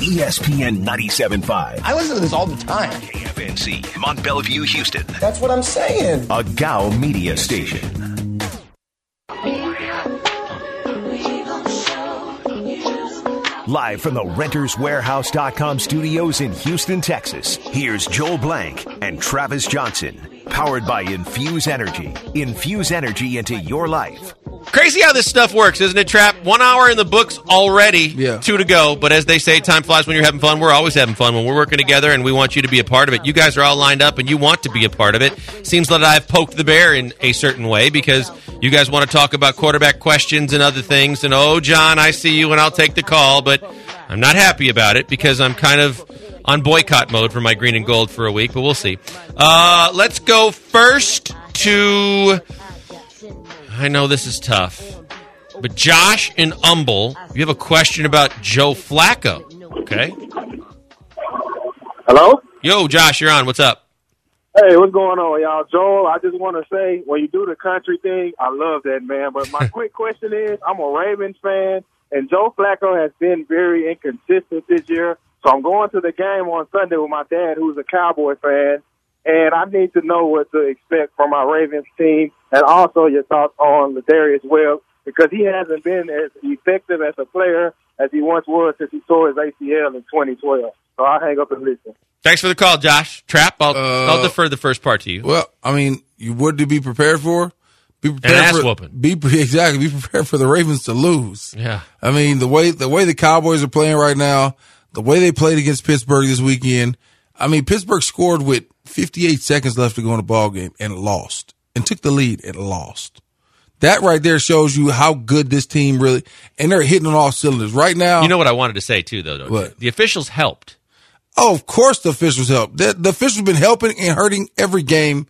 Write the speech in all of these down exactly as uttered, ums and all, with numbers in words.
E S P N ninety-seven point five. I listen to this all the time. K F N C, Mont Bellevue, Houston. That's what I'm saying. A G A O media station. Live from the Renters Warehouse dot com studios in Houston, Texas, here's Joel Blank and Travis Johnson. Powered by Infuse Energy. Infuse energy into your life. Crazy how this stuff works, isn't it, Trap? One hour in the books already, yeah. two to go. But as they say, time flies when you're having fun. We're always having fun when we're working together, and we want you to be a part of it. You guys are all lined up, and you want to be a part of it. Seems that I've poked the bear in a certain way because you guys want to talk about quarterback questions and other things. And, oh, John, I see you, and I'll take the call. But I'm not happy about it because I'm kind of on boycott mode for my green and gold for a week, but we'll see. Uh, let's go first to... I know this is tough, but Josh in Humble, you have a question about Joe Flacco, okay? Hello? Yo, Josh, you're on. What's up? Hey, what's going on, y'all? Joel, I just want to say, when you do the country thing, I love that, man. But my quick question is, I'm a Ravens fan, and Joe Flacco has been very inconsistent this year. So I'm going to the game on Sunday with my dad, who's a Cowboy fan, and I need to know what to expect from my Ravens team, and also your thoughts on Ladarius Webb, because he hasn't been as effective as a player as he once was since he tore his A C L in twenty twelve. So I'll hang up and listen. Thanks for the call, Josh. Trap, I'll, Uh, I'll defer the first part to you. Well, I mean, you what to be prepared for? Be prepared An ass for whooping. Be exactly be prepared for the Ravens to lose. Yeah. I mean, the way the way the Cowboys are playing right now, the way they played against Pittsburgh this weekend. I mean, Pittsburgh scored with fifty-eight seconds left to go in the ball game and lost, and took the lead and lost. That right there shows you how good this team really, and they're hitting on all cylinders right now. You know what I wanted to say too, though. Don't What? you? The officials helped. Oh, of course the officials help. The, the officials been helping and hurting every game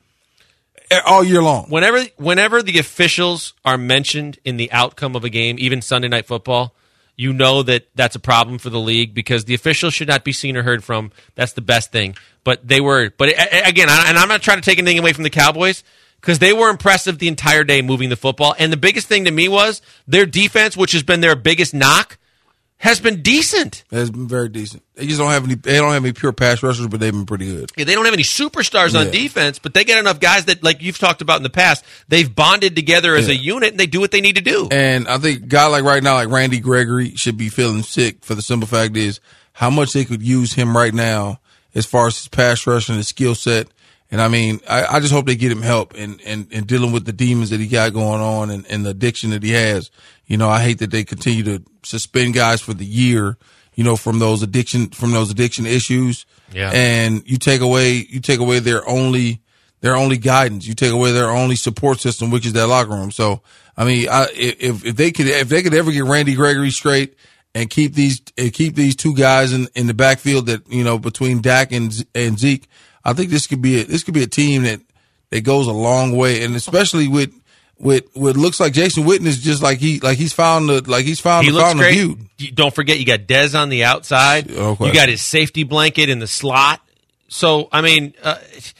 all year long. Whenever, whenever the officials are mentioned in the outcome of a game, even Sunday Night Football, you know that that's a problem for the league because the officials should not be seen or heard from. That's the best thing. But they were, but again, and I'm not trying to take anything away from the Cowboys because they were impressive the entire day moving the football. And the biggest thing to me was their defense, which has been their biggest knock, has been decent. It's been very decent. They just don't have any. They don't have any pure pass rushers, but they've been pretty good. Yeah, they don't have any superstars on Yeah. defense, but they get enough guys that, like you've talked about in the past, they've bonded together as Yeah. a unit and they do what they need to do. And I think a guy like right now, like Randy Gregory, should be feeling sick for the simple fact is how much they could use him right now as far as his pass rush and his skill set. And I mean, I, I just hope they get him help in, in, in dealing with the demons that he got going on and, and the addiction that he has. You know, I hate that they continue to suspend guys for the year, you know, from those addiction, from those addiction issues. Yeah. And you take away, you take away their only, their only guidance. You take away their only support system, which is that locker room. So, I mean, I, if, if they could, if they could ever get Randy Gregory straight and keep these, and keep these two guys in, in the backfield that, you know, between Dak and, and Zeke, I think this could be a, this could be a team that, that goes a long way. And especially with, with, with looks like Jason Witten is just like he, like he's found the, like he's found, He the, looks found the great. view. You- Don't forget, you got Dez on the outside. Okay. You got his safety blanket in the slot. So, I mean, uh,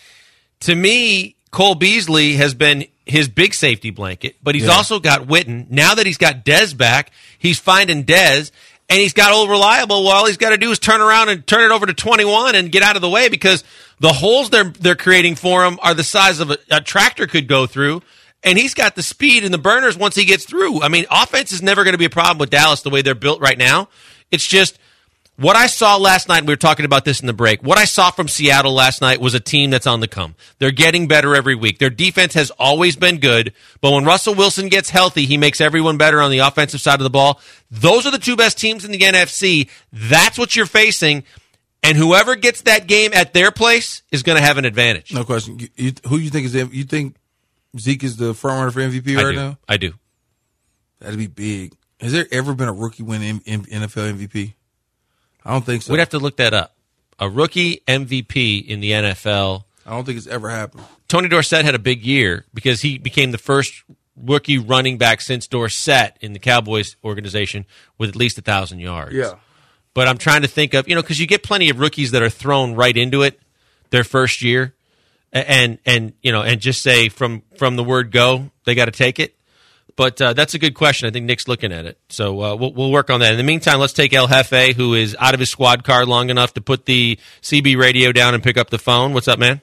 to me, Cole Beasley has been his big safety blanket, but he's Yeah. also got Witten. Now that he's got Dez back, he's finding Dez, and he's got old Reliable. Well, all he's got to do is turn around and turn it over to twenty-one and get out of the way because the holes they're they're creating for him are the size of a, a tractor could go through. And he's got the speed and the burners once he gets through. I mean, offense is never going to be a problem with Dallas the way they're built right now. It's just what I saw last night, we were talking about this in the break, what I saw from Seattle last night was a team that's on the come. They're getting better every week. Their defense has always been good, but when Russell Wilson gets healthy, he makes everyone better on the offensive side of the ball. Those are the two best teams in the N F C. That's what you're facing, and whoever gets that game at their place is going to have an advantage. No question. You, you, who you think is, the, you think Zeke is the front runner for M V P I right do. now? I do. That'd be big. Has there ever been a rookie win in, in N F L M V P? I don't think so. We'd have to look that up. A rookie M V P in the N F L. I don't think it's ever happened. Tony Dorsett had a big year because he became the first rookie running back since Dorsett in the Cowboys organization with at least a thousand yards. Yeah. But I'm trying to think of, you know, because you get plenty of rookies that are thrown right into it their first year. And, and you know, and just say from, from the word go, they got to take it. But uh, that's a good question. I think Nick's looking at it. So uh, we'll, we'll work on that. In the meantime, let's take El Jefe, who is out of his squad car long enough to put the C B radio down and pick up the phone. What's up, man?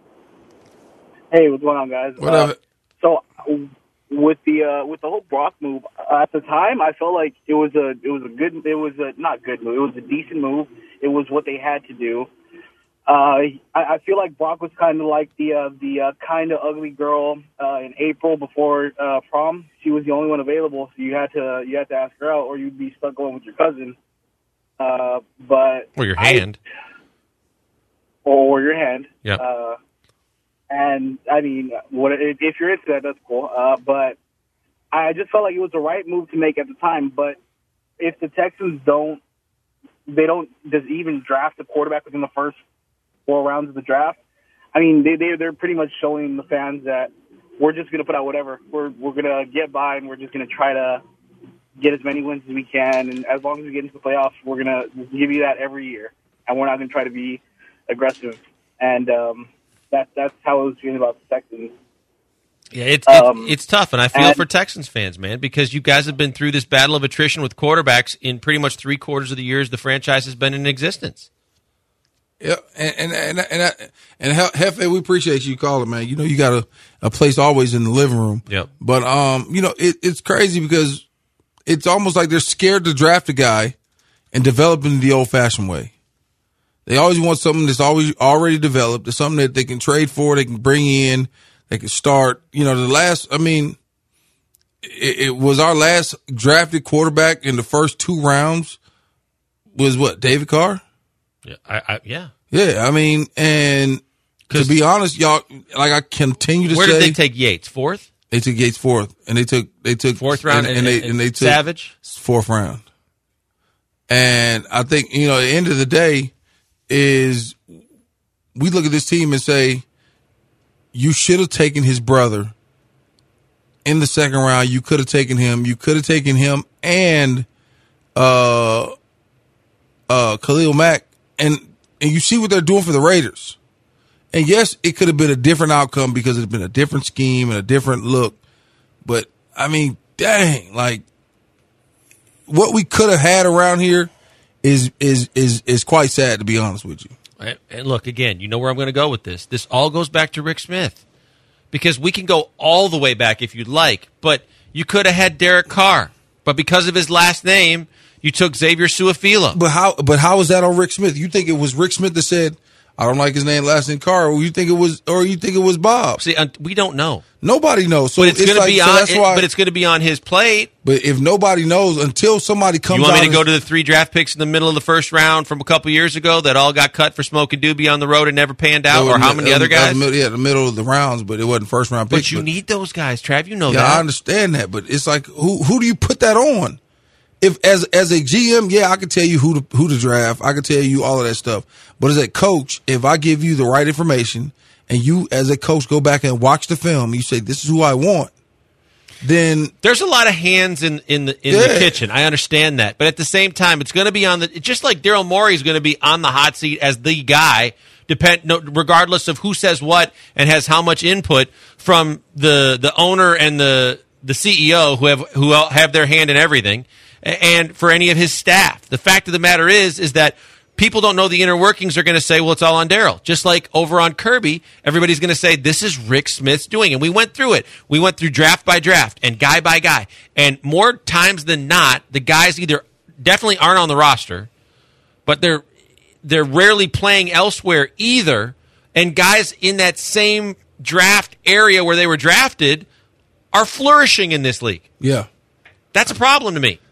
Hey, what's going on, guys? What up? Uh, so with the uh, with the whole Brock move, uh, at the time, I felt like it was a it was a good it was a not good move. It was a decent move. It was what they had to do. Uh, I, I feel like Brock was kind of like the uh, the uh, kind of ugly girl uh, in April before uh, prom. She was the only one available, so you had to you had to ask her out, or you'd be stuck going with your cousin. Uh, but or your hand, I, or your hand. Yeah. Uh, and I mean, what if you're into that? That's cool. Uh, but I just felt like it was the right move to make at the time. But if the Texans don't, they don't just even draft a quarterback within the first four rounds of the draft, I mean, they, they, they're pretty much showing the fans that we're just going to put out whatever. We're we're going to get by, and we're just going to try to get as many wins as we can. And as long as we get into the playoffs, we're going to give you that every year. And we're not going to try to be aggressive. And um, that, that's how I was feeling about the Texans. Yeah, it's, Um, it's it's tough, and I feel and- for Texans fans, man, because you guys have been through this battle of attrition with quarterbacks in pretty much three quarters of the years the franchise has been in existence. Yeah, and and and and, and Jefe, we appreciate you calling, man. You know, you got a, a place always in the living room. Yep. But um, you know, it, it's crazy because it's almost like they're scared to draft a guy and develop him the old-fashioned way. They always want something that's always already developed. It's something that they can trade for, they can bring in, they can start. You know, the last, I mean, it, it was our last drafted quarterback in the first two rounds was what, David Carr? Yeah, I, I, yeah. Yeah, I mean, and to be honest, y'all, like I continue to Where say, did they take Yates? Fourth? They took Yates fourth, and they took they took Fourth round, and, and they and they took Savage fourth round. And I think, you know, at the end of the day, is we look at this team and say, you should have taken his brother in the second round. You could have taken him. You could have taken him and uh, uh, Khalil Mack. And and you see what they're doing for the Raiders. And yes, it could have been a different outcome because it's been a different scheme and a different look. But, I mean, dang, like, what we could have had around here is is is is quite sad, to be honest with you. And look, again, you know where I'm going to go with this. This all goes back to Rick Smith. Because we can go all the way back if you'd like, but you could have had Derek Carr. But because of his last name, you took Xavier Su'a-Filo. But how But how is that on Rick Smith? You think it was Rick Smith that said, I don't like his name, last name Carr, or you think it was, or you think it was Bob? See, we don't know. Nobody knows. So but it's, it's going to like, be so on. that's It, why, but it's going to be on his plate. But if nobody knows until somebody comes, You want out me to go and, to the three draft picks in the middle of the first round from a couple years ago that all got cut for smoke and doobie on the road and never panned out, or how many uh, other guys? Uh, yeah, the middle of the rounds, but it wasn't first round picks. But you need those guys, Trav. You know yeah, that. I understand that, but it's like who who do you put that on? If as as a G M, yeah, I can tell you who to who to draft. I can tell you all of that stuff. But as a coach, if I give you the right information and you as a coach go back and watch the film, you say this is who I want, then there's a lot of hands in in the in Yeah. the kitchen. I understand that, but at the same time, it's going to be on the just like Daryl Morey is going to be on the hot seat as the guy, depend no, regardless of who says what and has how much input from the the owner and the the C E O who have who have their hand in everything. And for any of his staff. The fact of the matter is, is that people don't know the inner workings are going to say, well, it's all on Daryl. Just like over on Kirby, everybody's going to say, this is Rick Smith's doing. And we went through it. We went through draft by draft and guy by guy. And more times than not, the guys either definitely aren't on the roster, but they're they're rarely playing elsewhere either. And guys in that same draft area where they were drafted are flourishing in this league. yeah. That's a problem to me.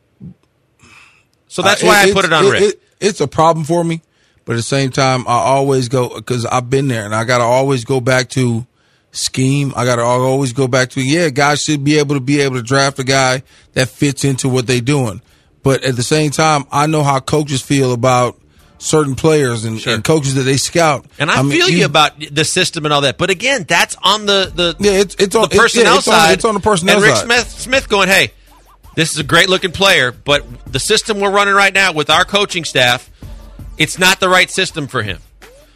So that's Uh, why I it's- put it on it, Rick. It, it's a problem for me, but at the same time, I always go because I've been there, and I got to always go back to scheme. I got to always go back to yeah, guys should be able to be able to draft a guy that fits into what they're doing. But at the same time, I know how coaches feel about certain players and, Sure. and coaches that they scout. And I, mean, feel you, about the system and all that. But again, that's on the, the, Yeah, it's- it's on- the personnel it's- yeah, it's on- side. it's on the personnel and Rick side. Smith, Smith going, hey, this is a great-looking player, but the system we're running right now with our coaching staff, it's not the right system for him.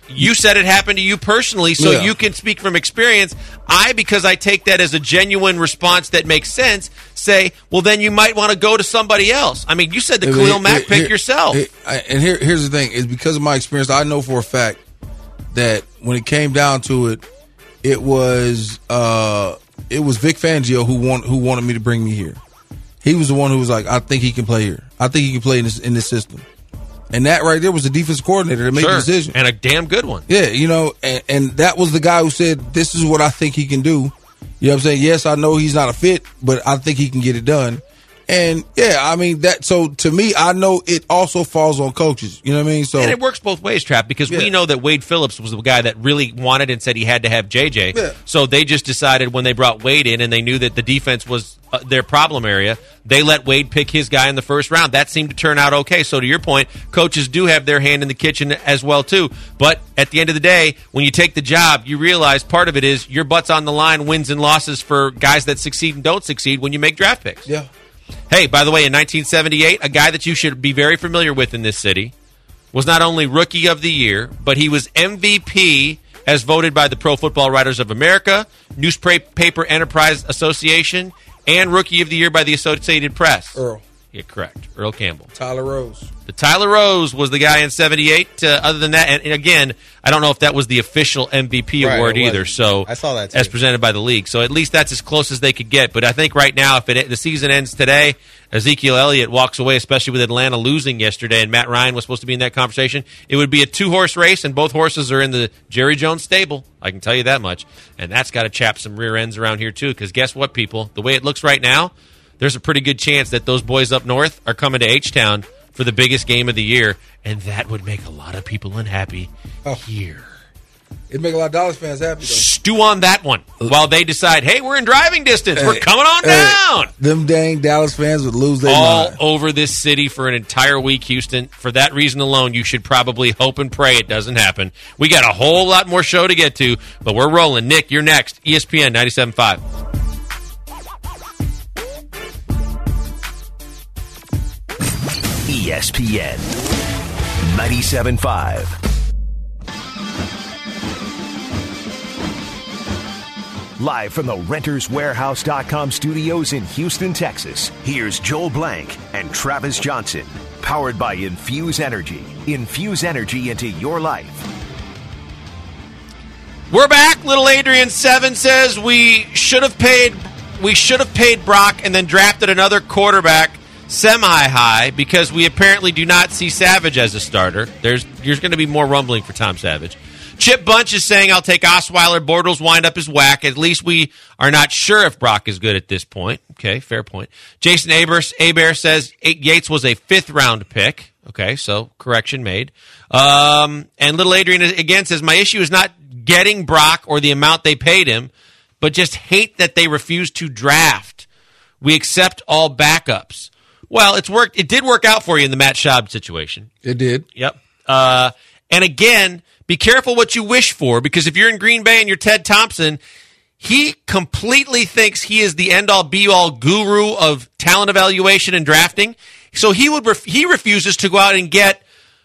You said it happened to you personally, so Yeah. you can speak from experience. I, because I take that as a genuine response that makes sense, say, well, then you might want to go to somebody else. I mean, you said the Here- Khalil Mack here- pick here- yourself. here- I- and here, here's the thing: is because of my experience, I know for a fact that when it came down to it, it was uh, it was Vic Fangio who want, who wanted me to bring me here. He was the one who was like, I think he can play here. I think he can play in this in this system. And that right there was the defensive coordinator that made Sure. the decision. And a damn good one. Yeah, you know, and, and that was the guy who said, this is what I think he can do. You know what I'm saying? Yes, I know he's not a fit, but I think he can get it done. And yeah, I mean that. So to me, I know it also falls on coaches. You know what I mean? So And it works both ways, Trap, because we Yeah. know that Wade Phillips was the guy that really wanted and said he had to have J J. Yeah. So they just decided when they brought Wade in and they knew that the defense was uh, their problem area, they let Wade pick his guy in the first round. That seemed to turn out okay. So to your point, coaches do have their hand in the kitchen as well, too. But at the end of the day, when you take the job, you realize part of it is your butt's on the line, wins and losses for guys that succeed and don't succeed when you make draft picks. yeah, Hey, by the way, in nineteen seventy-eight, a guy that you should be very familiar with in this city was not only Rookie of the Year, but he was M V P as voted by the Pro Football Writers of America, Newspaper Enterprise Association, and Rookie of the Year by the Associated Press. Earl. Yeah, correct. Earl Campbell. Tyler Rose. The Tyler Rose was the guy in seventy-eight. Uh, other than that, and, and again, I don't know if that was the official M V P Right, award it either. wasn't. So I saw that, too. as presented by the league. So at least that's as close as they could get. But I think right now, if it, the season ends today, Ezekiel Elliott walks away, especially with Atlanta losing yesterday, and Matt Ryan was supposed to be in that conversation. It would be a two-horse race, and both horses are in the Jerry Jones stable. I can tell you that much. And that's got to chap some rear ends around here too. Because guess what, people? The way it looks right now, there's a pretty good chance that those boys up north are coming to H-Town for the biggest game of the year, and that would make a lot of people unhappy Oh. here. It'd make a lot of Dallas fans happy though. Stew on that one while they decide, hey, we're in driving distance. We're Hey, coming on hey, down. Them dang Dallas fans would lose their All mind. over this city for an entire week, Houston. For that reason alone, you should probably hope and pray it doesn't happen. We got a whole lot more show to get to, but we're rolling. Nick, you're next. E S P N ninety-seven point five. E S P N ninety-seven point five. Live from the Renters Warehouse dot com studios in Houston, Texas, here's Joel Blank and Travis Johnson. Powered by Infuse Energy. Infuse energy into your life. We're back. Little Adrian Seven says we should have paid we should have paid Brock and then drafted another quarterback semi-high because we apparently do not see Savage as a starter. There's there's going to be more rumbling for Tom Savage. Chip Bunch is saying I'll take Osweiler. Bortles wind up his whack. At least we are not sure if Brock is good at this point. Okay, fair point. Jason Abers, Aber says Yates was a fifth-round pick. Okay, so correction made. Um, and Little Adrian again says, my issue is not getting Brock or the amount they paid him, but just hate that they refuse to draft. We accept all backups. Well, it's worked. It did work out for you in the Matt Schaub situation. It did. Yep. Uh, and again, be careful what you wish for, because if you're in Green Bay and you're Ted Thompson, he completely thinks he is the end-all, be-all guru of talent evaluation and drafting. So he would ref- he refuses to go out and get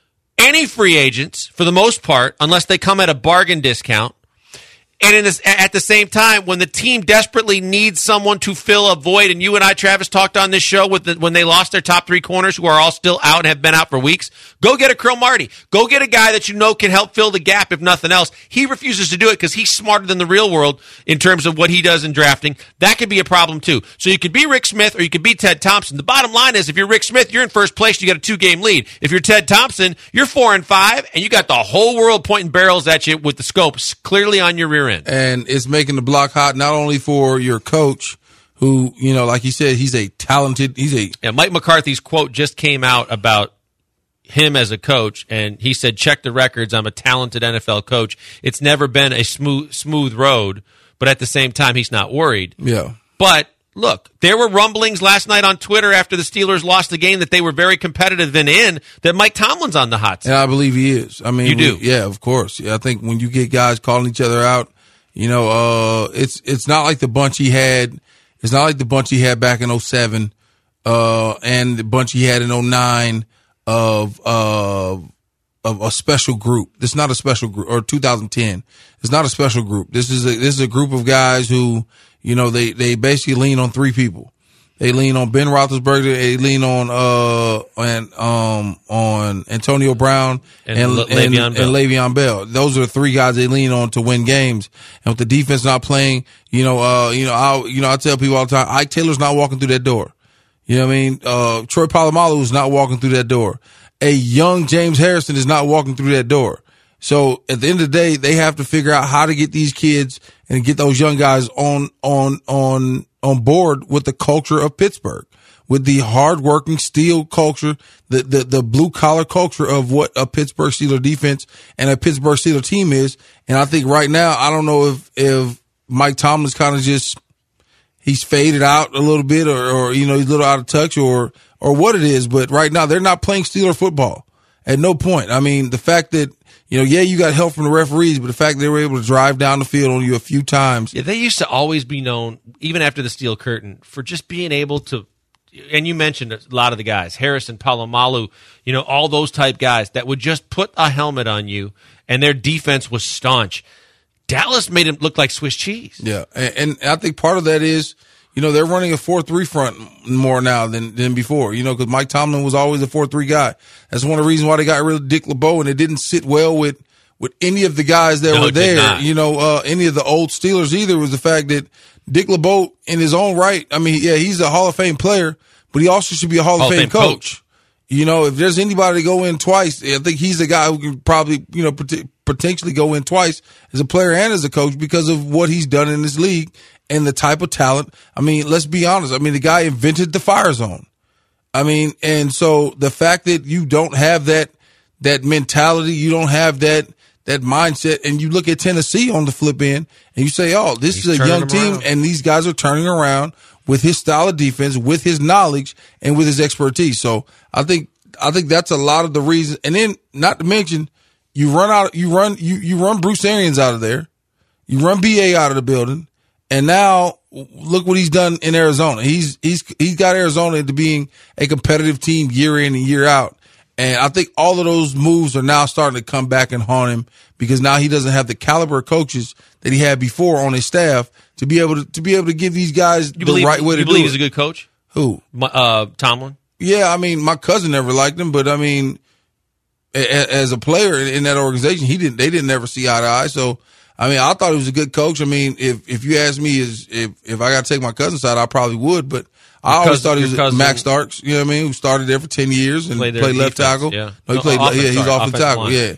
any free agents, for the most part, unless they come at a bargain discount. And in this, at the same time, when the team desperately needs someone to fill a void, and you and I, Travis, talked on this show with the, when they lost their top three corners who are all still out and have been out for weeks, go get a Cromartie. Go get a guy that you know can help fill the gap, if nothing else. He refuses to do it because he's smarter than the real world in terms of what he does in drafting. That could be a problem, too. So you could be Rick Smith or you could be Ted Thompson. The bottom line is, if you're Rick Smith, you're in first place, you got a two-game lead. If you're Ted Thompson, you're four and five, and you got the whole world pointing barrels at you with the scopes clearly on your rear end. And it's making the block hot not only for your coach, who, you know, like he said, he's a talented, he's a... Yeah, Mike McCarthy's quote just came out about him as a coach, and he said, check the records, I'm a talented N F L coach. It's never been a smooth smooth road, but at the same time, he's not worried. Yeah. But, look, there were rumblings last night on Twitter after the Steelers lost the game that they were very competitive and in, that Mike Tomlin's on the hot seat. And I believe he is. I mean, You do? we- yeah, of course. Yeah, I think when you get guys calling each other out, you know, uh, it's it's not like the bunch he had. It's not like the bunch he had back in oh seven, uh, and the bunch he had in oh nine of uh, of a special group. This is not a special group, or two thousand ten. It's not a special group. This is a, this is a group of guys who, you know, they, they basically lean on three people. They lean on Ben Roethlisberger. They lean on, uh, and, um, on Antonio Brown and, and, Le- and, Le'Veon and Bell. Le'Veon Bell. Those are the three guys they lean on to win games. And with the defense not playing, you know, uh, you know, I, you know, I tell people all the time, Ike Taylor's not walking through that door. You know what I mean? Uh, Troy Polamalu is not walking through that door. A young James Harrison is not walking through that door. So at the end of the day, they have to figure out how to get these kids and get those young guys on, on, on, on board with the culture of Pittsburgh, with the hardworking steel culture, the, the, the blue collar culture of what a Pittsburgh Steelers defense and a Pittsburgh Steelers team is. And I think right now, I don't know if, if Mike Tomlin's kind of just, he's faded out a little bit or, or, you know, he's a little out of touch or, or what it is. But right now they're not playing Steeler football at no point. I mean, the fact that, you know, yeah, you got help from the referees, but the fact they were able to drive down the field on you a few times. Yeah, they used to always be known, even after the Steel Curtain, for just being able to, and you mentioned a lot of the guys, Harrison, Polamalu, you know, all those type guys that would just put a helmet on you, and their defense was staunch. Dallas made him look like Swiss cheese. Yeah, and, and I think part of that is, you know, they're running a four three front more now than, than before, you know, because Mike Tomlin was always a four three guy. That's one of the reasons why they got rid of Dick LeBeau, and it didn't sit well with, with any of the guys that No, were it did there, not. you know, uh, any of the old Steelers either, was the fact that Dick LeBeau in his own right, I mean, yeah, he's a Hall of Fame player, but he also should be a Hall, Hall of Fame, of Fame coach. coach. You know, if there's anybody to go in twice, I think he's the guy who can probably, you know, pot- potentially go in twice as a player and as a coach because of what he's done in this league and the type of talent. I mean, let's be honest. I mean, the guy invented the fire zone. I mean, and so the fact that you don't have that, that mentality, you don't have that, that mindset, and you look at Tennessee on the flip end and you say, oh, this He's is a turning young them team around. and these guys are turning around with his style of defense, with his knowledge, and with his expertise. So I think I think that's a lot of the reason. And then, not to mention, you run out, you run, you you run Bruce Arians out of there, you run B A out of the building, and now look what he's done in Arizona. He's he's he's got Arizona into being a competitive team year in and year out. And I think all of those moves are now starting to come back and haunt him because now he doesn't have the caliber of coaches that he had before on his staff to be able to to be able to give these guys You the believe, right way to you do believe it. he's a good coach? Who? Uh, Tomlin? Yeah, I mean, my cousin never liked him, but I mean, a, a, as a player in, in that organization, he didn't. They didn't ever see eye to eye. So, I mean, I thought he was a good coach. I mean, if if you ask me, is if if I got to take my cousin's side, I probably would. But I Your always cousin- thought he your was cousin- Max Starks. You know what I mean? Who started there for ten years and Played played, there left defense, tackle. yeah. No, he No, played. offense, yeah, he's sorry, off the offensive tackle. line. Yeah.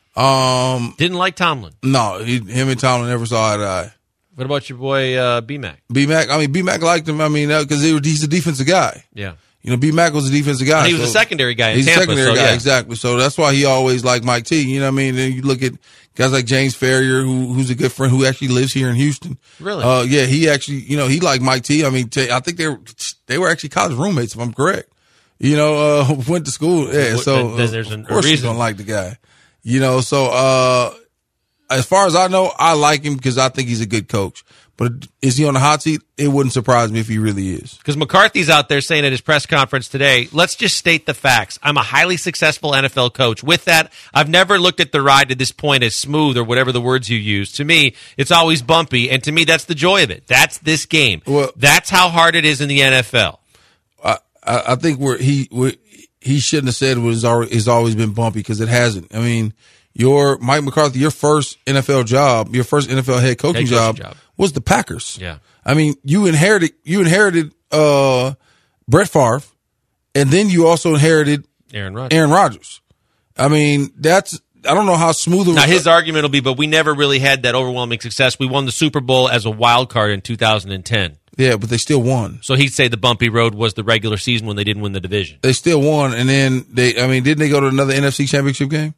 Um. Didn't like Tomlin. No, he, him and Tomlin never saw eye to eye. What about your boy uh, B-Mac? B Mac. I mean, B Mac liked him. I mean, because they were he's a defensive guy. Yeah. You know, B Mac was a defensive guy. He was so- a secondary guy in He's Tampa. a secondary so, guy, yeah. exactly. So that's why he always liked Mike T. You know what I mean? And you look at guys like James Ferrier, who, who's a good friend who actually lives here in Houston. Really? Uh, yeah, he actually, you know, he liked Mike T. I mean, t- I think they were, they were actually college roommates, if I'm correct. You know, uh, went to school. Yeah. Well, So then- then there's an- of course a he's reason. going to like the guy. You know, so, uh, as far as I know, I like him because I think he's a good coach. But is he on the hot seat? It wouldn't surprise me if he really is. Because McCarthy's out there saying at his press conference today, let's just state the facts. I'm a highly successful N F L coach. With that, I've never looked at the ride to this point as smooth or whatever the words you use. To me, it's always bumpy, and to me, that's the joy of it. That's this game. Well- That's how hard it is in the N F L. I, I I think where he where he shouldn't have said it was already, it's always been bumpy because it hasn't. I mean, your Mike McCarthy, your first N F L job, your first N F L head coaching, Head coaching job, job. was the Packers. Yeah. I mean, you inherited you inherited uh, Brett Favre, and then you also inherited Aaron Rodgers. Aaron Rodgers. I mean, that's I don't know how smooth it was. Now, his argument will be, but we never really had that overwhelming success. We won the Super Bowl as a wild card in two thousand ten. Yeah, but they still won. So he'd say the bumpy road was the regular season when they didn't win the division. They still won, and then they. I mean, didn't they go to another N F C Championship game?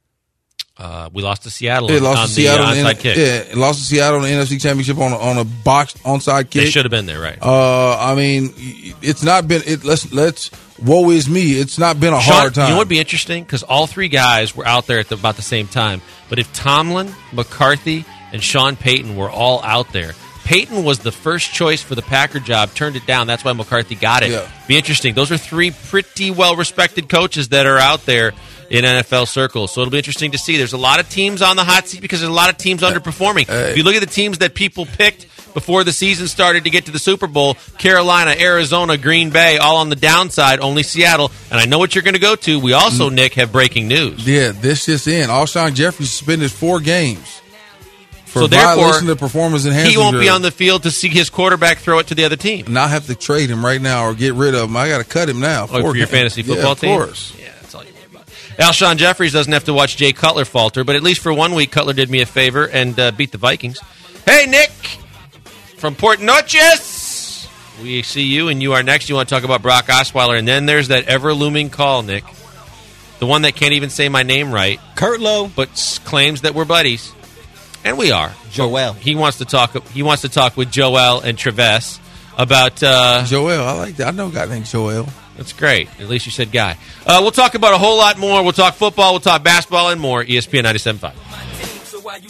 Uh, we lost to Seattle They on, lost on to Seattle. the in onside the, kick. Yeah, lost to Seattle in the N F C Championship on a, on a boxed onside kick. They should have been there, right? Uh, I mean, it's not been. It, let's let's. Woe is me. It's not been a Sean, hard time. You know what would be interesting? Because all three guys were out there at the, about the same time. But if Tomlin, McCarthy, and Sean Payton were all out there, Payton was the first choice for the Packer job, turned it down. That's why McCarthy got it. Yeah. Be interesting. Those are three pretty well-respected coaches that are out there. in N F L circles. So it'll be interesting to see. There's a lot of teams on the hot seat because there's a lot of teams underperforming. If you look at the teams that people picked before the season started to get to the Super Bowl, Carolina, Arizona, Green Bay, all on the downside, only Seattle. And I know what you're going to go to. We also, Nick, have breaking news. Yeah, this just in. Alshon Jeffrey suspended four games for so therefore, violation of performance enhancement. He won't drill. be on the field to see his quarterback throw it to the other team. And I have to trade him right now or get rid of him. I got to cut him now. Oh, for your games. fantasy football yeah, of team? Of course. Yeah, that's all you worry about. Alshon Jeffries doesn't have to watch Jay Cutler falter, but at least for one week, Cutler did me a favor and uh, beat the Vikings. Hey, Nick from Port Noches. We see you, and you are next. You want to talk about Brock Osweiler, and then there's that ever-looming call, Nick. The one that can't even say my name right. Kurt Lowe. But s- claims that we're buddies. And we are. Joel. He wants to talk He wants to talk with Joel and Travis about... Uh, Joel, I like that. I know a guy named Joel. That's great. At least you said guy. Uh, we'll talk about a whole lot more. We'll talk football. We'll talk basketball and more. E S P N ninety-seven point five.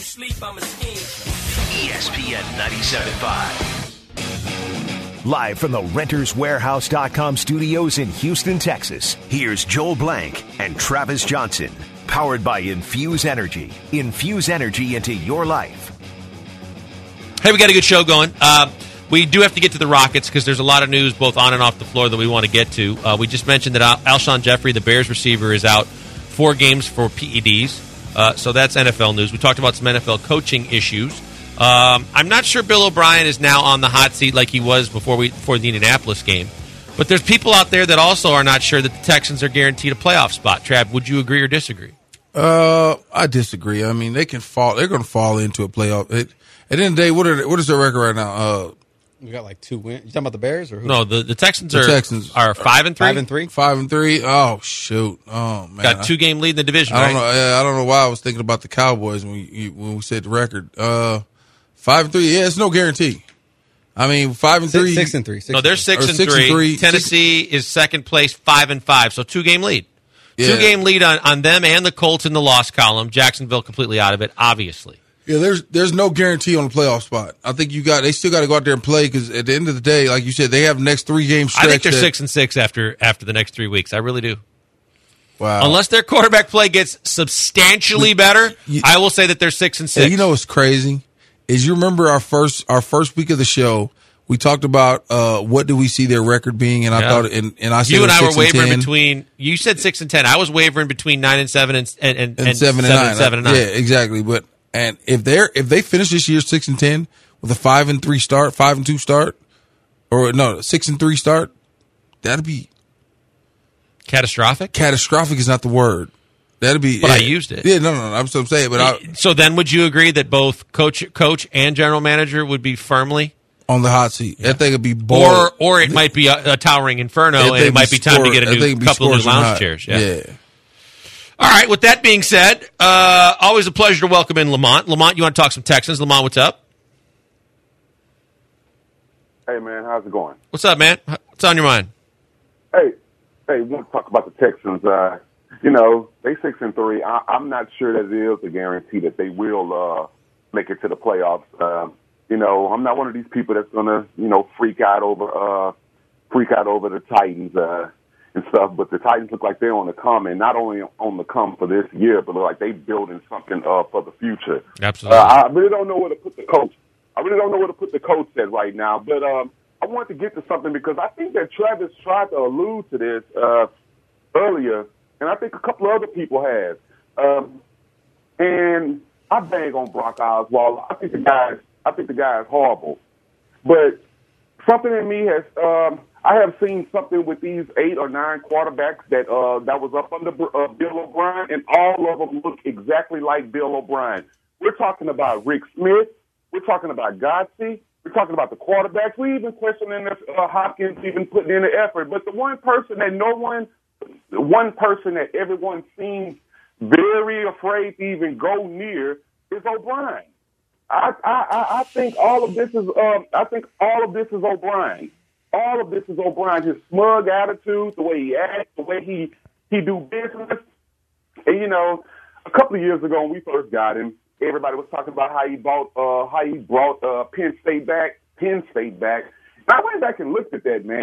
E S P N ninety-seven point five. Live from the Renters Warehouse dot com studios in Houston, Texas, here's Joel Blank and Travis Johnson. Powered by Infuse Energy. Infuse energy into your life. Hey, we got a good show going. Uh, we do have to get to the Rockets because there's a lot of news both on and off the floor that we want to get to. Uh, we just mentioned that Al- Alshon Jeffrey, the Bears receiver, is out four games for P E Ds. Uh, so that's N F L news. We talked about some N F L coaching issues. Um, I'm not sure Bill O'Brien is now on the hot seat like he was before we before the Indianapolis game. But there's people out there that also are not sure that the Texans are guaranteed a playoff spot. Trav, would you agree or disagree? Uh, I disagree. I mean, they can fall. They're going to fall into a playoff. It, at the end of the day, what are they, what is their record right now? Uh, We got like two wins. You talking about the Bears or who? No, the, the Texans The are Texans are five and three. Five and three. five and three. Oh shoot! Oh man, Got two game lead in the division. I right? don't know. uh, I don't know why I was thinking about the Cowboys when we when we said the record. Uh, five and three. Yeah, it's no guarantee. I mean, five and Six, three. six and three. Six No, they're and three. six, Or and, six three. and three. Tennessee is second place, five and five. So two game lead. Yeah. Two game lead on, on them and the Colts in the loss column. Jacksonville completely out of it, obviously. Yeah, there's there's no guarantee on the playoff spot. I think you got they still got to go out there and play because at the end of the day, like you said, they have the next three games. I think they're that, six and six after after the next three weeks. I really do. Wow. Unless their quarterback play gets substantially better, You- I will say that they're six and six. Hey, you know what's crazy is you remember our first our first week of the show. We talked about uh, what do we see their record being, and I Yeah. thought, and, and I said you and I were six and wavering ten. between. You said six and ten. I was wavering between nine and seven and and, and, and, and seven and nine. seven and nine. Yeah, exactly. But and if they're if they finish this year six and ten with a five and three start, five and two start, or no six and three start, that'd be Catastrophic. catastrophic. Is not the word. That'd be. But yeah. I used it. Yeah, no, no, no. I'm so saying, but I, So then, would you agree that both coach, coach, and general manager would be firmly, on the hot seat, that thing would be or bored. or it might be a, a towering inferno, That and thing it might be time to scorch- get a that new thing be couple of new scorching lounge hot. chairs. Yeah. yeah. All right. With that being said, uh, always a pleasure to welcome in Lamont. Lamont, you want to talk some Texans? Lamont, what's up? Hey, man, how's it going? What's up, man? What's on your mind? Hey, hey, we want to talk about the Texans. Uh, you know, they six and three. I, I'm not sure that it is a guarantee that they will uh, make it to the playoffs. Uh, you know, I'm not one of these people that's gonna, you know, freak out over uh, freak out over the Titans uh, and stuff. But the Titans look like they're on the come, and not only on the come for this year, but look like they building something uh, for the future. Absolutely. Uh, I really don't know where to put the coach. I really don't know where to put the coach at right now, but um, I want to get to something because I think that Travis tried to allude to this uh, earlier, and I think a couple of other people have. Um, and I bang on Brock Osweiler. I think the guy, I think the guy is horrible, but something in me has. Um, I have seen something with these eight or nine quarterbacks that uh, that was up under uh, Bill O'Brien, and all of them look exactly like Bill O'Brien. We're talking about Rick Smith. We're talking about Godsey. We're talking about the quarterbacks. We even questioning if uh, Hopkins even putting in the effort. But the one person that no one, the one person that everyone seems very afraid to even go near is O'Brien. I I, I think all of this is um, I think all of this is O'Brien. All of this is O'Brien. His smug attitude, the way he acts, the way he he do business. And you know, a couple of years ago when we first got him, everybody was talking about how he bought, uh, how he brought uh, Penn State back, Penn State back. And I went back and looked at that, man.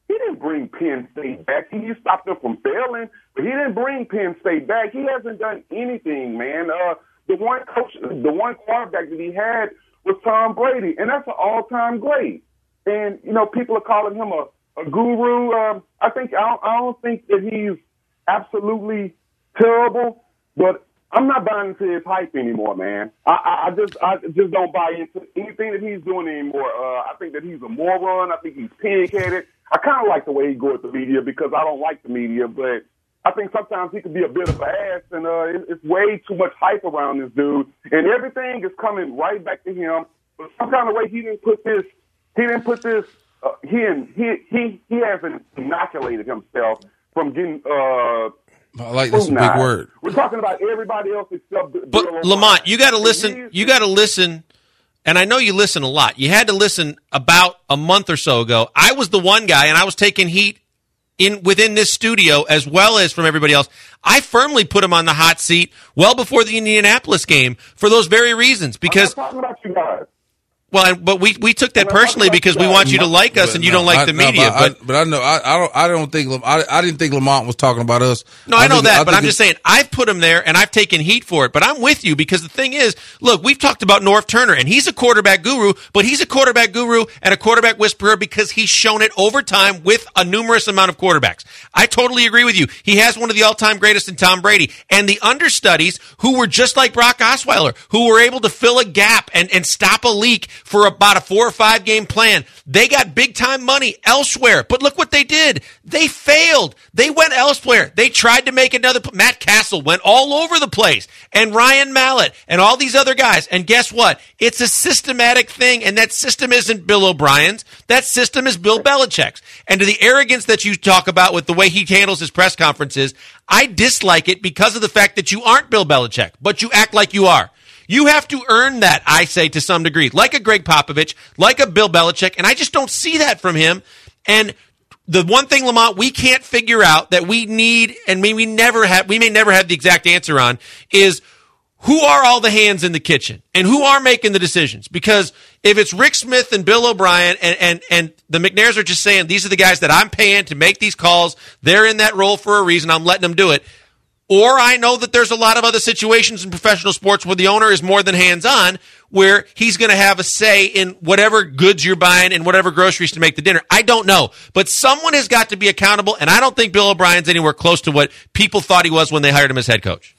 he didn't bring Penn State back. He stopped them from failing, but he didn't bring Penn State back. He hasn't done anything, man. Uh, the one coach, the one quarterback that he had was Tom Brady, and that's an all-time great. And, you know, people are calling him a, a guru. Um, I think I don't, I don't think that he's absolutely terrible, but I'm not buying into his hype anymore, man. I, I, I just I just don't buy into anything that he's doing anymore. Uh, I think that he's a moron. I think he's pig-headed. I kind of like the way he goes with the media because I don't like the media, but I think sometimes he can be a bit of an ass, and uh, it, it's way too much hype around this dude, and everything is coming right back to him. But some kind of way he didn't put this, he didn't put this, uh, he, he he he hasn't inoculated himself from getting. Uh, I like this big word. We're talking about everybody else except. But Bill Lamont, you got to listen. You got to listen. And I know you listen a lot. You had to listen about a month or so ago. I was the one guy, and I was taking heat in within this studio as well as from everybody else. I firmly put him on the hot seat well before the Indianapolis game for those very reasons. Because I'm not talking about you guys. Well, but we, we took that personally because we want you to like us and you don't like the media. But, but I know I, I don't I don't think I, I didn't think Lamont was talking about us. No, I, I know that, but I'm just saying I've put him there and I've taken heat for it. But I'm with you because the thing is, look, we've talked about Norv Turner and he's a quarterback guru, but he's a quarterback guru and a quarterback whisperer because he's shown it over time with a numerous amount of quarterbacks. I totally agree with you. He has one of the all-time greatest in Tom Brady and the understudies who were just like Brock Osweiler, who were able to fill a gap and, and stop a leak for about a four or five game plan. They got big time money elsewhere, but look what they did. They failed. They went elsewhere. They tried to make another. Matt Castle went all over the place, and Ryan Mallett and all these other guys. And guess what? It's a systematic thing, and that system isn't Bill O'Brien's. That system is Bill Belichick's. And to the arrogance that you talk about with the way he handles his press conferences, I dislike it because of the fact that you aren't Bill Belichick, but you act like you are. You have to earn that, I say, to some degree, like a Greg Popovich, like a Bill Belichick, and I just don't see that from him. And the one thing, Lamont, we can't figure out that we need, and we, we never have, we may never have the exact answer on, is who are all the hands in the kitchen and who are making the decisions? Because if it's Rick Smith and Bill O'Brien and, and, and the McNairs are just saying, these are the guys that I'm paying to make these calls, they're in that role for a reason, I'm letting them do it. Or I know that there's a lot of other situations in professional sports where the owner is more than hands-on, where he's going to have a say in whatever goods you're buying and whatever groceries to make the dinner. I don't know. But someone has got to be accountable, and I don't think Bill O'Brien's anywhere close to what people thought he was when they hired him as head coach.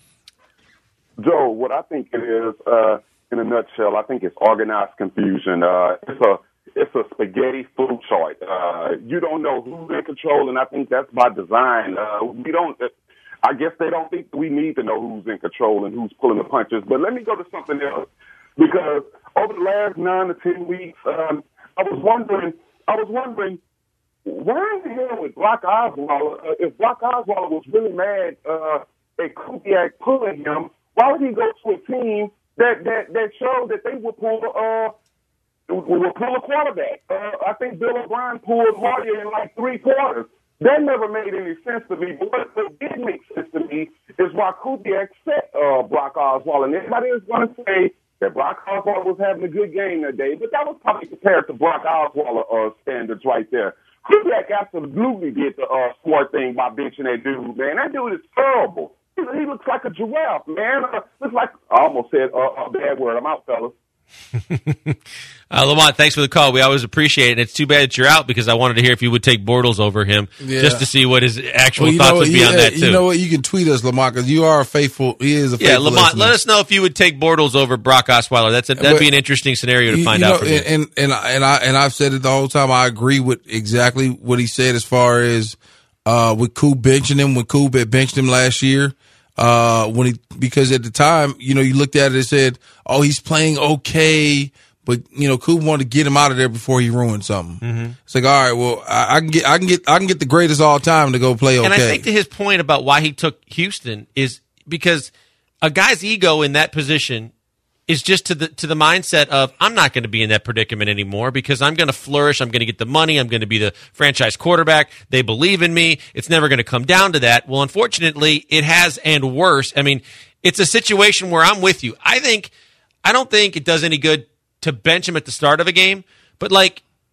Joe, what I think it is, uh, in a nutshell, I think it's organized confusion. Uh, it's a it's a spaghetti food chart. Uh, you don't know who's in control, and I think that's by design. Uh, we don't... Uh, I guess they don't think we need to know who's in control and who's pulling the punches. But let me go to something else. Because over the last nine to ten weeks, um, I was wondering, I was wondering, why in the hell was Brock Osweiler, uh, if Brock Osweiler was really mad uh, at Kubiak pulling him, why would he go to a team that, that, that showed that they would pull, uh, would pull a quarterback? Uh, I think Bill O'Brien pulled Marty in like three quarters. That never made any sense to me. But what, what did make sense to me is why Kubiak set uh, Brock Osweiler. And everybody is going to say that Brock Osweiler was having a good game that day, but that was probably compared to Brock Osweiler uh, standards right there. Kubiak absolutely did the uh, smart thing by benching that dude, man. That dude is terrible. He, he looks like a giraffe, man. Uh, looks like, I almost said uh, a bad word. I'm out, fellas. uh, Lamont, thanks for the call. We always appreciate it. And it's too bad that you're out because I wanted to hear if you would take Bortles over him yeah. just to see what his actual well, thoughts would be yeah, on that, too. You know what? You can tweet us, Lamont, because you are a faithful. He is a faithful Yeah, Lamont, listener. let us know if you would take Bortles over Brock Osweiler. That's a, that'd but, be an interesting scenario to find you know, out from you. And, and, and, I, and I've said it the whole time. I agree with exactly what he said as far as uh, with Coop benching him, when Coop had benched him last year. Uh, when he because at the time, you know, you looked at it and said, oh, he's playing okay. But you know, Coop wanted to get him out of there before he ruined something. Mm-hmm. It's like, all right, well, I, I can get, I can get, I can get the greatest all time to go play okay. And I think to his point about why he took Houston is because a guy's ego in that position is just to the to the mindset of I'm not going to be in that predicament anymore because I'm going to flourish. I'm going to get the money. I'm going to be the franchise quarterback. They believe in me. It's never going to come down to that. Well, unfortunately, it has, and worse. I mean, it's a situation where I'm with you. I think I don't think it does any good to bench him at the start of a game, but like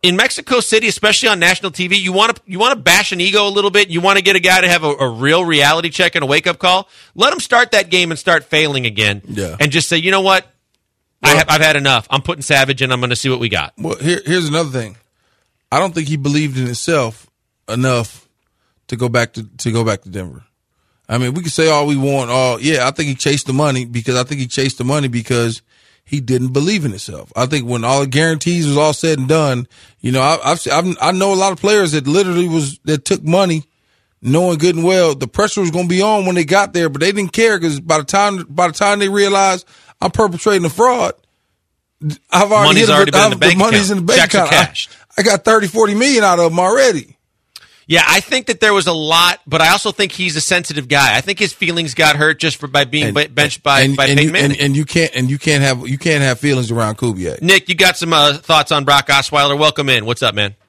in Mexico City, especially on national T V, you want to you want to bash an ego a little bit. You want to get a guy to have a, a real reality check and a wake up call. Let him start that game and start failing again, Yeah. and just say, you know what, Well, I have, I've had enough. I'm putting Savage in. I'm going to see what we got. Well, here, here's another thing. I don't think he believed in himself enough to go back to to go back to Denver. I mean, we can say all we want. All yeah, I think he chased the money because I think he chased the money because he didn't believe in himself. I think when all the guarantees was all said and done, you know, I, I've, I've I know a lot of players that literally was that took money, knowing good and well the pressure was going to be on when they got there, but they didn't care because by the time by the time they realized I'm perpetrating a fraud, I've already Money's hit already been in the I've- bank money's account. in the bank Checks are account. I- cashed. I got thirty, forty million out of them already. Yeah, I think that there was a lot, but I also think he's a sensitive guy. I think his feelings got hurt just for by being And- benched by, and, by and Peyton you, Manning. and, and you can't and you can't have you can't have feelings around Kubiak. Nick, you got some uh, thoughts on Brock Osweiler? Welcome in. What's up, man?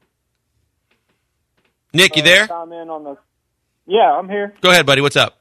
Nick, you there? Chime in on the. Yeah, I'm here. Go ahead, buddy. What's up?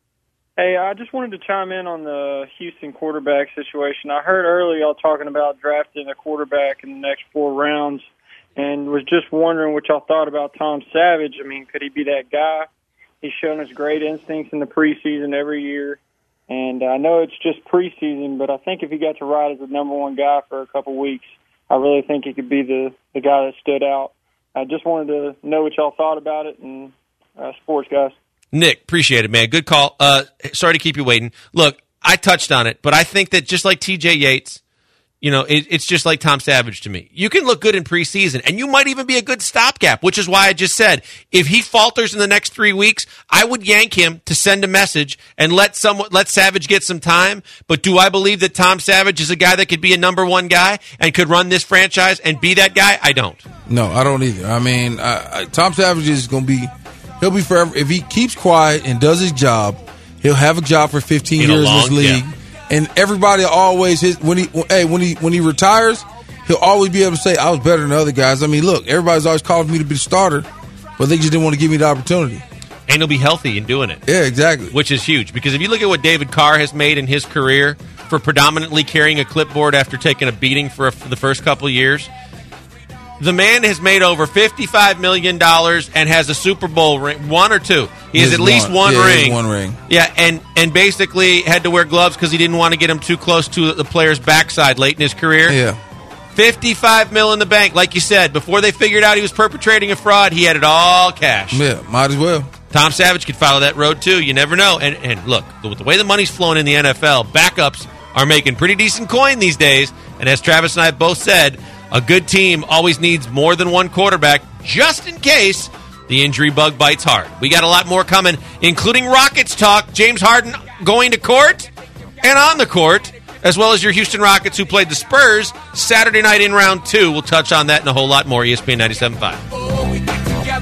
Hey, I just wanted to chime in on the Houston quarterback situation. I heard earlier y'all talking about drafting a quarterback in the next four rounds, and was just wondering what y'all thought about Tom Savage. I mean, could he be that guy? He's shown us great instincts in the preseason every year, and I know it's just preseason, but I think if he got to ride as the number one guy for a couple weeks, I really think he could be the, the guy that stood out. I just wanted to know what y'all thought about it, and uh, sports guys. Nick, appreciate it, man. Good call. Uh, sorry to keep you waiting. Look, I touched on it, but I think that just like T J Yates, you know, it, it's just like Tom Savage to me. You can look good in preseason, and you might even be a good stopgap, which is why I just said, if he falters in the next three weeks, I would yank him to send a message and let someone, let Savage get some time. But do I believe that Tom Savage is a guy that could be a number one guy and could run this franchise and be that guy? I don't. No, I don't either. I mean, I, I, Tom Savage is going to be, he'll be forever. If he keeps quiet and does his job, he'll have a job for fifteen In a years long- in this league. yeah. And everybody always, his, when he, hey, when he, when he retires, he'll always be able to say, I was better than other guys. I mean, look, everybody's always calling me to be the starter, but they just didn't want to give me the opportunity. And he'll be healthy in doing it. Yeah, exactly. Which is huge, because if you look at what David Carr has made in his career for predominantly carrying a clipboard after taking a beating for, a, for the first couple of years, the man has made over fifty-five million dollars and has a Super Bowl ring, one or two. He has He has at least one. one Yeah, he has ring. one ring. Yeah, and, and basically had to wear gloves because he didn't want to get him too close to the player's backside late in his career. Yeah. fifty-five mil in the bank, like you said. Before they figured out he was perpetrating a fraud, he had it all cash. Yeah, might as well. Tom Savage could follow that road too. You never know. And and look, with the way the money's flowing in the N F L, backups are making pretty decent coin these days. And as Travis and I have both said, a good team always needs more than one quarterback, just in case the injury bug bites hard. We got a lot more coming, including Rockets talk. James Harden going to court and on the court, as well as your Houston Rockets, who played the Spurs Saturday night in round two. We'll touch on that and a whole lot more. E S P N ninety-seven point five.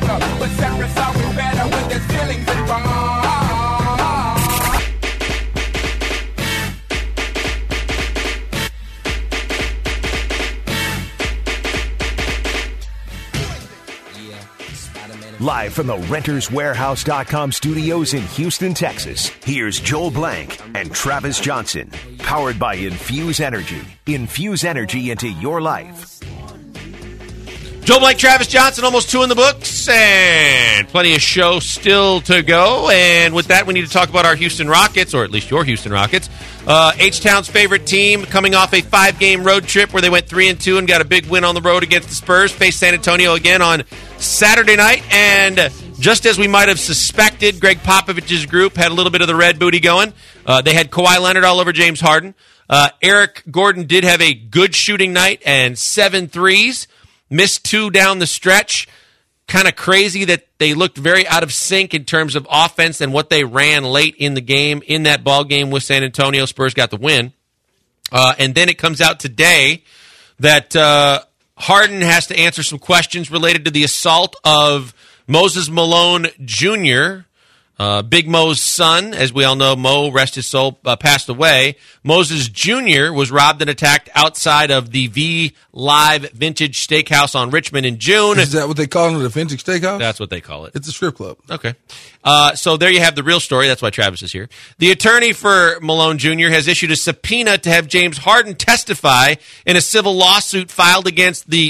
Live from the Renters Warehouse dot com studios in Houston, Texas, here's Joel Blank and Travis Johnson. Powered by Infuse Energy. Infuse energy into your life. Joe Blank, Travis Johnson, almost two in the books, and plenty of show still to go. And with that, we need to talk about our Houston Rockets, or at least your Houston Rockets. Uh, H-Town's favorite team, coming off a five-game road trip where they went three and two and got a big win on the road against the Spurs. Faced San Antonio again on Saturday night, and just as we might have suspected, Greg Popovich's group had a little bit of the red booty going. Uh, they had Kawhi Leonard all over James Harden. Uh, Eric Gordon did have a good shooting night and seven threes. Missed two down the stretch. Kind of crazy that they looked very out of sync in terms of offense and what they ran late in the game, in that ball game with San Antonio. Spurs got the win. Uh, and then it comes out today that uh, Harden has to answer some questions related to the assault of Moses Malone Junior, Uh, Big Mo's son. As we all know, Mo, rest his soul, uh, passed away. Moses Junior was robbed and attacked outside of the V Live Vintage Steakhouse on Richmond in June. Is that what they call it, the Vintage Steakhouse? That's what they call it. It's a strip club. Okay. Uh, so there you have the real story. That's why Travis is here. The attorney for Malone Junior has issued a subpoena to have James Harden testify in a civil lawsuit filed against the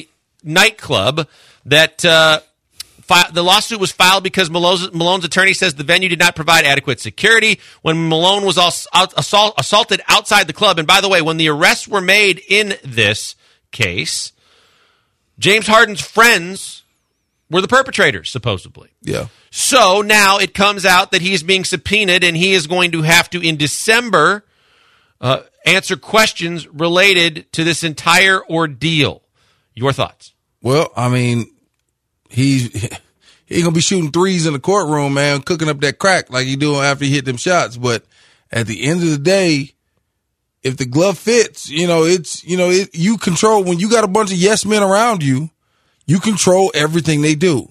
nightclub that uh, fi- the lawsuit was filed because Malone's, Malone's attorney says the venue did not provide adequate security when Malone was all, out, assault, assaulted outside the club. And by the way, when the arrests were made in this case, James Harden's friends were the perpetrators, supposedly. Yeah. So now it comes out that he is being subpoenaed, and he is going to have to, in December, uh, answer questions related to this entire ordeal. Your thoughts? Well, I mean, he's he ain't gonna be shooting threes in the courtroom, man, cooking up that crack like he doing after he hit them shots. But at the end of the day, if the glove fits, you know, it's you know, it, you control when you got a bunch of yes men around you. You control everything they do.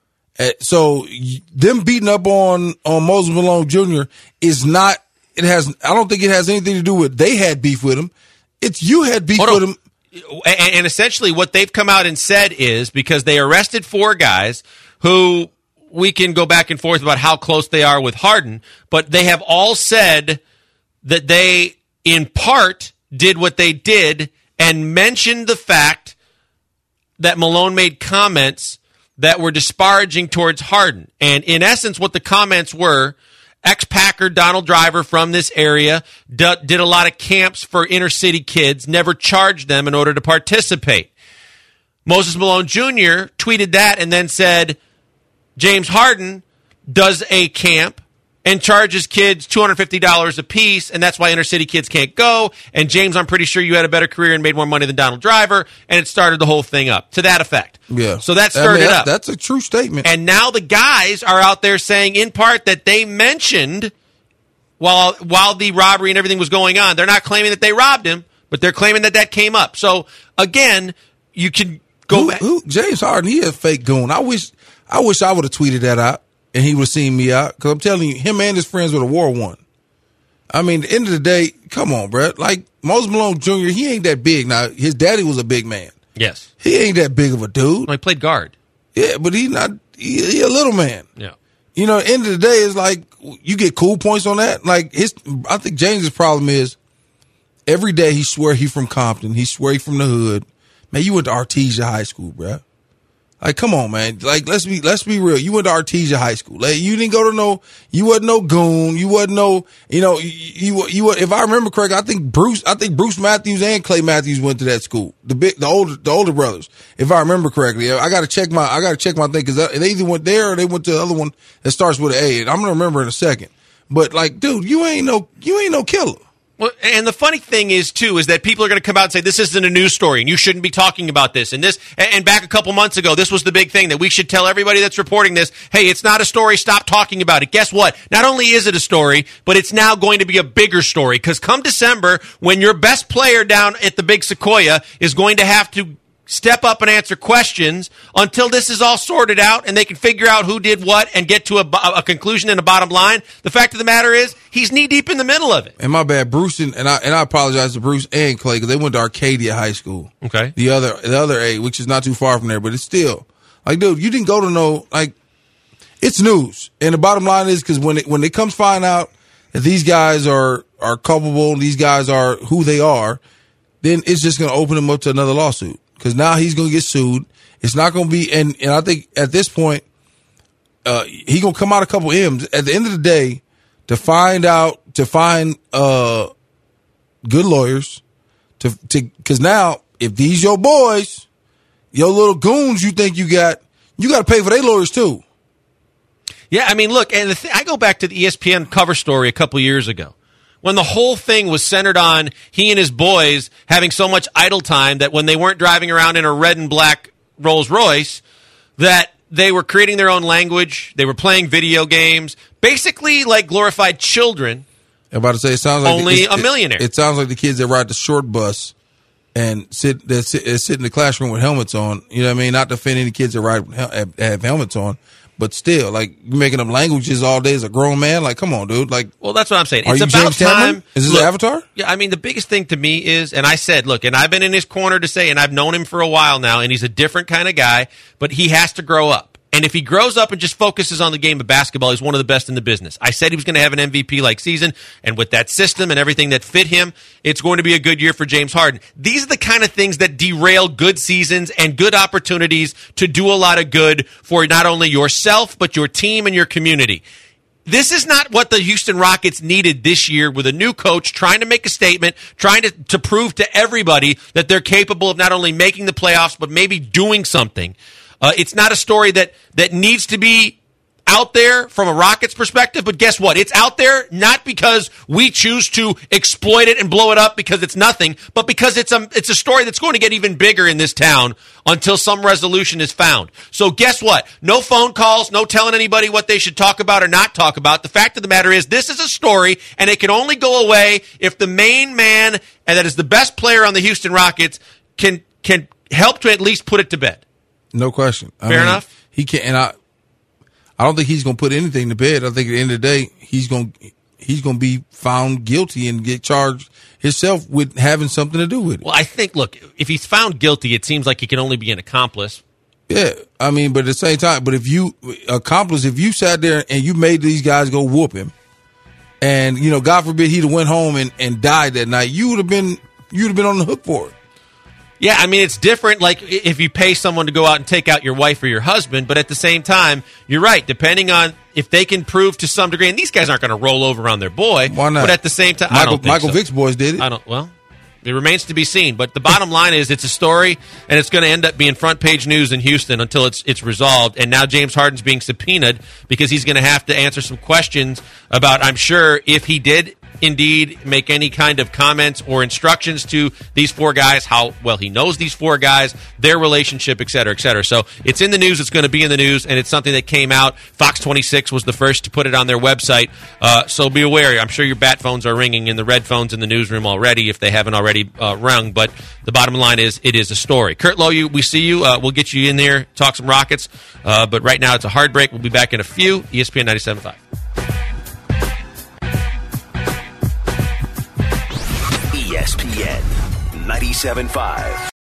So them beating up on, on Moses Malone Junior is not, it has, I don't think it has anything to do with they had beef with him. It's you had beef Hold with on. him. And, and essentially what they've come out and said is because they arrested four guys who we can go back and forth about how close they are with Harden, but they have all said that they in part did what they did and mentioned the fact that Malone made comments that were disparaging towards Harden. And in essence, what the comments were, ex-Packer Donald Driver from this area d- did a lot of camps for inner city kids, never charged them in order to participate. Moses Malone Junior tweeted that and then said, James Harden does a camp and charges kids two hundred fifty dollars a piece, and that's why inner city kids can't go. And James, I'm pretty sure you had a better career and made more money than Donald Driver, and it started the whole thing up to that effect. Yeah. So that stirred I mean, it that's, up. That's a true statement. And now the guys are out there saying, in part, that they mentioned while while the robbery and everything was going on. They're not claiming that they robbed him, but they're claiming that that came up. So again, you can go who, back. Who, James Harden, he a fake goon. I wish, I wish I would have tweeted that out. And he would have seen me out. Because I'm telling you, him and his friends would have war one. I mean, at the end of the day, come on, bro. Like, Moses Malone Junior, he ain't that big. Now, his daddy was a big man. Yes. He ain't that big of a dude. No, he played guard. Yeah, but he not, he, he a little man. Yeah. You know, at the end of the day, it's like, you get cool points on that. Like, his, I think James's problem is, every day he swear he from Compton. He swear he from the hood. Man, you went to Artesia High School, bro. Like, come on, man. Like, let's be let's be real. You went to Artesia High School. Like, you didn't go to no. You wasn't no goon. You wasn't no. You know, you you, you if I remember correctly, I think Bruce. I think Bruce Matthews and Clay Matthews went to that school. The big, the older, the older brothers. If I remember correctly, I got to check my. I got to check my thing because they either went there or they went to the other one that starts with an A. And I'm gonna remember in a second. But like, dude, you ain't no. You ain't no killer. Well, and the funny thing is, too, is that people are going to come out and say, this isn't a news story, and you shouldn't be talking about this. And this, and back a couple months ago, this was the big thing, that we should tell everybody that's reporting this, hey, it's not a story, stop talking about it. Guess what? Not only is it a story, but it's now going to be a bigger story. Because come December, when your best player down at the Big Sequoia is going to have to step up and answer questions until this is all sorted out and they can figure out who did what and get to a, a conclusion and a bottom line. The fact of the matter is, he's knee deep in the middle of it. And my bad, Bruce and, and I and I apologize to Bruce and Clay because they went to Arcadia High School. Okay, the other the other A, which is not too far from there, but it's still like, dude, you didn't go to no like. It's news, and the bottom line is because when it, when it comes find out that these guys are are culpable, these guys are who they are, then it's just going to open them up to another lawsuit. Because now he's going to get sued. It's not going to be, and, and I think at this point, uh, he going to come out a couple M's. At the end of the day, to find out, to find uh, good lawyers, to to because now, if these your boys, your little goons you think you got, you got to pay for their lawyers too. Yeah, I mean, look, and the th- I go back to the E S P N cover story a couple years ago, when the whole thing was centered on he and his boys having so much idle time that when they weren't driving around in a red and black Rolls Royce, that they were creating their own language, they were playing video games, basically like glorified children. I'm about to say, it sounds like only the, a millionaire. It, it sounds like the kids that ride the short bus and sit that sit, that sit in the classroom with helmets on. You know what I mean? Not to offend any kids that ride have, have helmets on. But still, like, you're making up languages all day as a grown man. Like, come on, dude. Like, well, that's what I'm saying. Are It's you about James Cameron? time. Is this Look, Avatar? Yeah, I mean, the biggest thing to me is, and I said, look, and I've been in his corner to say, and I've known him for a while now, and he's a different kind of guy, but he has to grow up. And if he grows up and just focuses on the game of basketball, he's one of the best in the business. I said he was going to have an M V P-like season, and with that system and everything that fit him, it's going to be a good year for James Harden. These are the kind of things that derail good seasons and good opportunities to do a lot of good for not only yourself, but your team and your community. This is not what the Houston Rockets needed this year with a new coach trying to make a statement, trying to, to prove to everybody that they're capable of not only making the playoffs, but maybe doing something. Uh, it's not a story that, that needs to be out there from a Rockets perspective, but guess what? It's out there not because we choose to exploit it and blow it up because it's nothing, but because it's a, it's a story that's going to get even bigger in this town until some resolution is found. So guess what? No phone calls, no telling anybody what they should talk about or not talk about. The fact of the matter is this is a story, and it can only go away if the main man, and that is the best player on the Houston Rockets, can can help to at least put it to bed. No question. I Fair mean, enough? He can, and I, I don't think he's going to put anything to bed. I think at the end of the day, he's going, he's going to be found guilty and get charged himself with having something to do with it. Well, I think, look, if he's found guilty, it seems like he can only be an accomplice. Yeah, I mean, but at the same time, but if you accomplice, if you sat there and you made these guys go whoop him, and you know, God forbid he'd have went home and, and died that night, you would have been, you'd have been on the hook for it. Yeah, I mean, it's different, like, if you pay someone to go out and take out your wife or your husband, but at the same time, you're right, depending on if they can prove to some degree, and these guys aren't going to roll over on their boy. Why not? But at the same time, Michael, I don't think Michael so. Vick's boys did it. I don't, well, it remains to be seen, but the bottom line is it's a story, and it's going to end up being front page news in Houston until it's it's resolved, and now James Harden's being subpoenaed because he's going to have to answer some questions about, I'm sure, if he did indeed make any kind of comments or instructions to these four guys, how well he knows these four guys, their relationship, et cetera, et cetera. So it's in the news. It's going to be in the news, and it's something that came out. Fox twenty-six was the first to put it on their website. Uh, so be aware. I'm sure your bat phones are ringing in the red phones in the newsroom already if they haven't already uh, rung. But the bottom line is it is a story. Kurt Lowe, you, we see you. Uh, we'll get you in there, talk some Rockets. Uh, but right now it's a hard break. We'll be back in a few. E S P N ninety-seven point five. E S P N ninety-seven point five.